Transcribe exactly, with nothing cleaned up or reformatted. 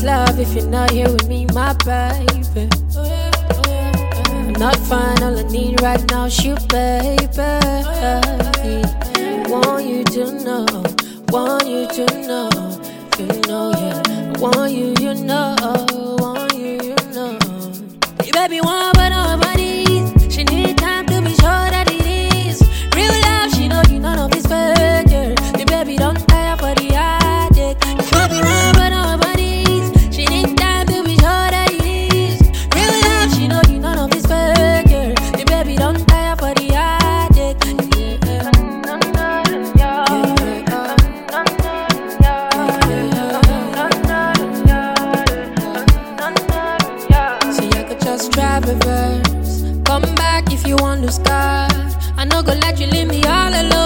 this love if you're not here with me, my baby. I'm not fine, all I need right now is you, baby. Want you to know, want you to know, you know, yeah. I want you, you know, want you, you know. Hey, baby, want but nobody's. She need time to be sure that it is real love. She know you none of this fake, yeah. The baby don't tire for the addict. Hey, baby, want but nobody's. She need time to be sure that it is real love. She know you none of this fake, yeah. The baby don't tire for the addict. Yeah. Drive reverse, come back if you want to start. I no go let you leave me all alone.